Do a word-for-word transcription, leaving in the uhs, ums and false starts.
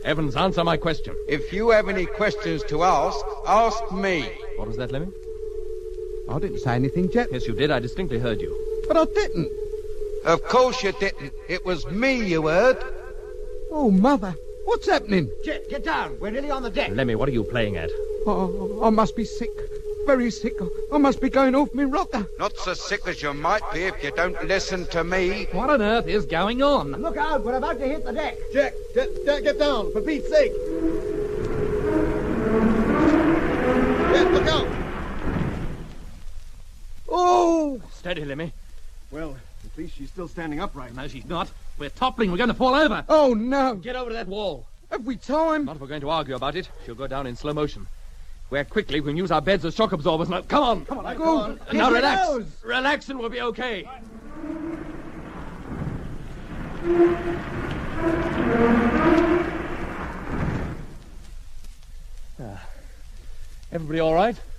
Evans, answer my question. If you have any questions to ask, ask me. What was that, Lemmy? I didn't say anything, Jet. Yes, you did. I distinctly heard you. But I didn't. Of course you didn't. It was me you heard. Oh, Mother. What's happening? Jet, get down. We're nearly on the deck. Lemmy, what are you playing at? Oh, I must be sick. Very sick. I must be going off me rocker. Not so sick as you might be if you don't listen to me. What on earth is going on? Look out, we're about to hit the deck. Jack, get, get, get down, for Pete's sake. Jack, look out. Oh! Steady, Lemmy. Well, at least she's still standing upright. No, she's not. We're toppling. We're going to fall over. Oh, no. Get over to that wall. Have we time? Not if we're going to argue about it. She'll go down in slow motion. We're quickly. We can use our beds as shock absorbers. Now, come on. Come on, Go. come on. Now, Get relax. those. Relax and we'll be okay. Ah. Everybody all right?